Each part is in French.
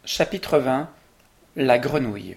Chapitre 20. La grenouille.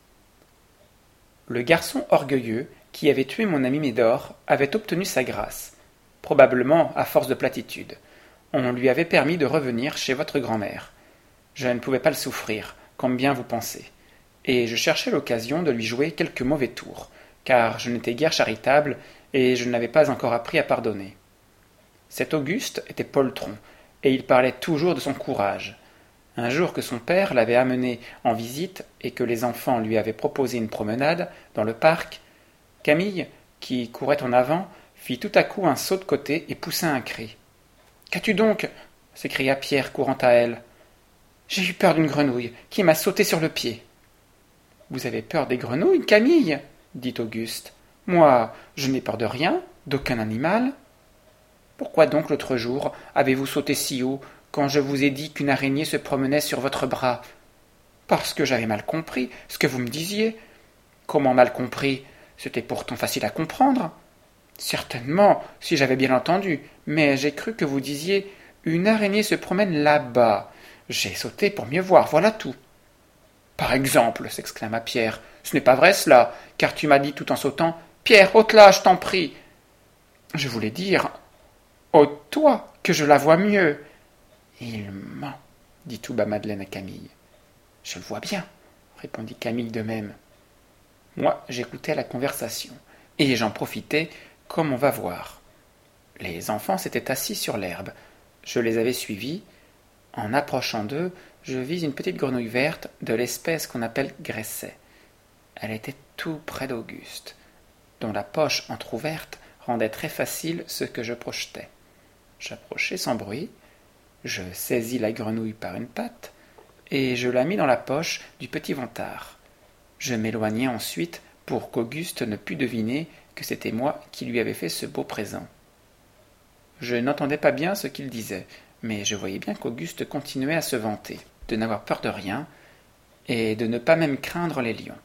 Le garçon orgueilleux, qui avait tué mon ami Médor, avait obtenu sa grâce, probablement à force de platitude. On lui avait permis de revenir chez votre grand-mère. Je ne pouvais pas le souffrir, comme bien vous pensez, et je cherchais l'occasion de lui jouer quelques mauvais tours, car je n'étais guère charitable, et je n'avais pas encore appris à pardonner. Cet Auguste était poltron, et il parlait toujours de son courage. Un jour que son père l'avait amené en visite et que les enfants lui avaient proposé une promenade dans le parc, Camille, qui courait en avant, fit tout à coup un saut de côté et poussa un cri. « Qu'as-tu donc » s'écria Pierre courant à elle. « J'ai eu peur d'une grenouille qui m'a sauté sur le pied. »« Vous avez peur des grenouilles, Camille » dit Auguste. « Moi, je n'ai peur de rien, d'aucun animal. »« Pourquoi donc l'autre jour avez-vous sauté si haut quand je vous ai dit qu'une araignée se promenait sur votre bras ? » ?»« Parce que j'avais mal compris ce que vous me disiez. »« Comment mal compris ? C'était pourtant facile à comprendre. »« Certainement, si j'avais bien entendu, mais j'ai cru que vous disiez « une araignée se promène là-bas ». J'ai sauté pour mieux voir, voilà tout. »« Par exemple, s'exclama Pierre, ce n'est pas vrai cela, car tu m'as dit tout en sautant « Pierre, ôte-la, je t'en prie !» »« Je voulais dire « ôte-toi, que je la vois mieux !» »« Il ment, » dit tout bas Madeleine à Camille. « Je le vois bien, » répondit Camille de même. Moi, j'écoutais la conversation, et j'en profitais, comme on va voir. Les enfants s'étaient assis sur l'herbe. Je les avais suivis. En approchant d'eux, je vis une petite grenouille verte de l'espèce qu'on appelle gresset. Elle était tout près d'Auguste, dont la poche entr'ouverte rendait très facile ce que je projetais. J'approchai sans bruit, je saisis la grenouille par une patte, et je la mis dans la poche du petit vantard. Je m'éloignai ensuite pour qu'Auguste ne pût deviner que c'était moi qui lui avais fait ce beau présent. Je n'entendais pas bien ce qu'il disait, mais je voyais bien qu'Auguste continuait à se vanter, de n'avoir peur de rien, et de ne pas même craindre les lions.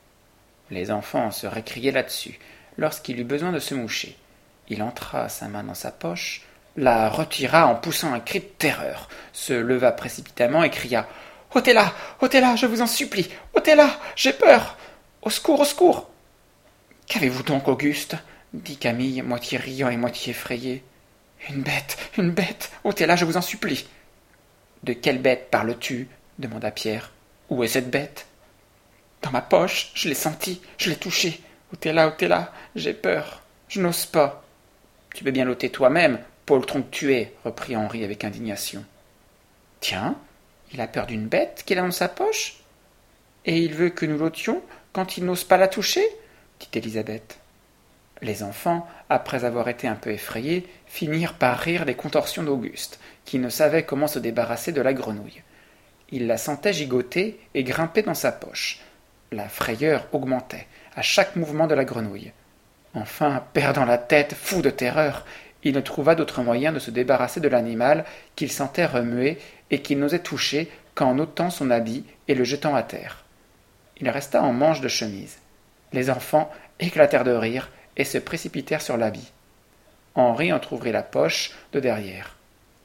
Les enfants se récriaient là-dessus, lorsqu'il eut besoin de se moucher. Il entra sa main dans sa poche, la retira en poussant un cri de terreur, se leva précipitamment et cria « Ôtez-la, ôtez-la, je vous en supplie, ôtez-la, j'ai peur, au secours, au secours !»« Qu'avez-vous donc, Auguste ?» dit Camille, moitié riant et moitié effrayée. « Une bête, ôtez-la, je vous en supplie. »« De quelle bête parles-tu » demanda Pierre. « Où est cette bête ?»« Dans ma poche, je l'ai sentie, je l'ai touchée. Ôtez-la, j'ai peur, je n'ose pas. »« Tu peux bien l'ôter toi-même, poltron que tu es, » reprit Henri avec indignation. « Tiens, il a peur d'une bête qu'il a dans sa poche, et il veut que nous l'ôtions quand il n'ose pas la toucher, » dit Élisabeth. Les enfants, après avoir été un peu effrayés, finirent par rire des contorsions d'Auguste, qui ne savait comment se débarrasser de la grenouille. Il la sentait gigoter et grimper dans sa poche. La frayeur augmentait à chaque mouvement de la grenouille. Enfin, perdant la tête, fou de terreur, il ne trouva d'autre moyen de se débarrasser de l'animal qu'il sentait remuer et qu'il n'osait toucher qu'en ôtant son habit et le jetant à terre. Il resta en manche de chemise. Les enfants éclatèrent de rire et se précipitèrent sur l'habit. Henri entr'ouvrit la poche de derrière.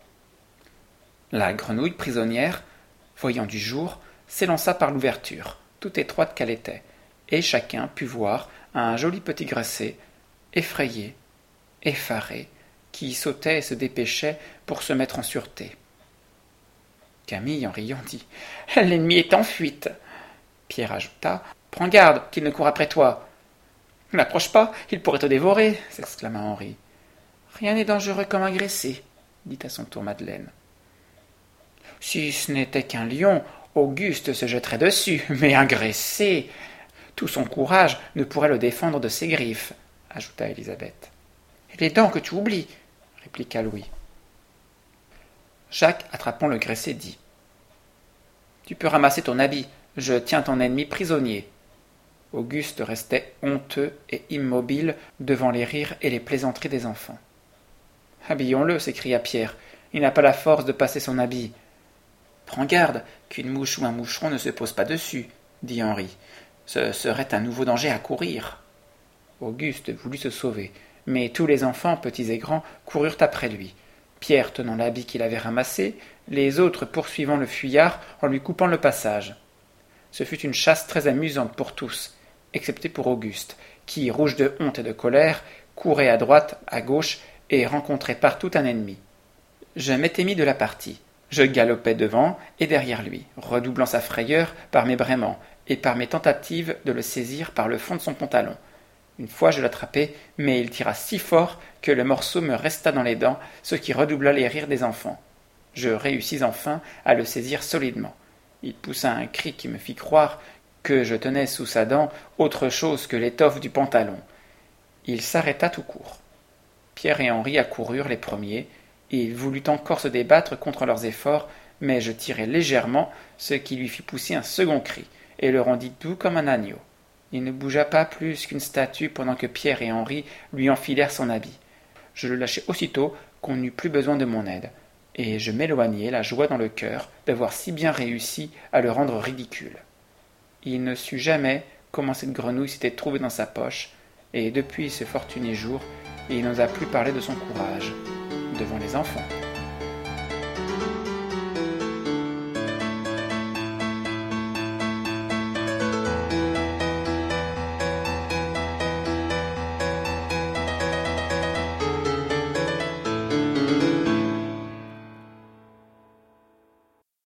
La grenouille prisonnière, voyant du jour, s'élança par l'ouverture, toute étroite qu'elle était, et chacun put voir un joli petit gresset, effrayé, effaré, qui sautait et se dépêchait pour se mettre en sûreté. Camille, en riant, dit « L'ennemi est en fuite !» Pierre ajouta « Prends garde qu'il ne court après toi !»« N'approche pas, il pourrait te dévorer !» s'exclama Henri. « Rien n'est dangereux comme un gresset !» dit à son tour Madeleine. « Si ce n'était qu'un lion, Auguste se jetterait dessus, mais un gresset ! Tout son courage ne pourrait le défendre de ses griffes !» ajouta Élisabeth. « Et les dents que tu oublies !» répliqua Louis. Jacques, attrapant le gresset, dit « Tu peux ramasser ton habit, je tiens ton ennemi prisonnier. » Auguste restait honteux et immobile devant les rires et les plaisanteries des enfants. « Habillons-le, s'écria Pierre, il n'a pas la force de passer son habit. »« Prends garde qu'une mouche ou un moucheron ne se pose pas dessus, » dit Henri. « Ce serait un nouveau danger à courir. » Auguste voulut se sauver, mais tous les enfants, petits et grands, coururent après lui. Pierre tenant l'habit qu'il avait ramassé, les autres poursuivant le fuyard en lui coupant le passage. Ce fut une chasse très amusante pour tous, excepté pour Auguste, qui, rouge de honte et de colère, courait à droite, à gauche, et rencontrait partout un ennemi. Je m'étais mis de la partie. Je galopais devant et derrière lui, redoublant sa frayeur par mes braiements et par mes tentatives de le saisir par le fond de son pantalon. Une fois je l'attrapai, mais il tira si fort que le morceau me resta dans les dents, ce qui redoubla les rires des enfants. Je réussis enfin à le saisir solidement. Il poussa un cri qui me fit croire que je tenais sous sa dent autre chose que l'étoffe du pantalon. Il s'arrêta tout court. Pierre et Henri accoururent les premiers, et il voulut encore se débattre contre leurs efforts, mais je tirai légèrement, ce qui lui fit pousser un second cri, et le rendit doux comme un agneau. Il ne bougea pas plus qu'une statue pendant que Pierre et Henri lui enfilèrent son habit. Je le lâchai aussitôt qu'on n'eut plus besoin de mon aide, et je m'éloignai, la joie dans le cœur d'avoir si bien réussi à le rendre ridicule. Il ne sut jamais comment cette grenouille s'était trouvée dans sa poche, et depuis ce fortuné jour, il n'osa plus parler de son courage devant les enfants.